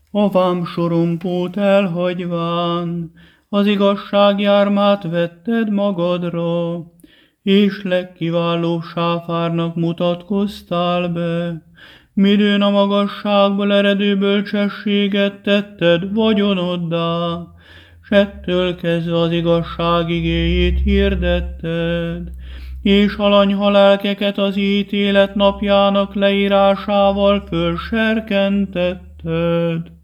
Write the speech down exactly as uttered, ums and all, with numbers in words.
A vámsorompót elhagyván, az igazság jármát vetted magadra, és legkiválóbb sáfárnak mutatkoztál be, midőn a magasságból eredő bölcsességet tetted vagyonoddá, s ettől kezdve az igazság igéjét hirdetted, és alanyha lelkeket az ítélet napjának leírásával fölserkentetted.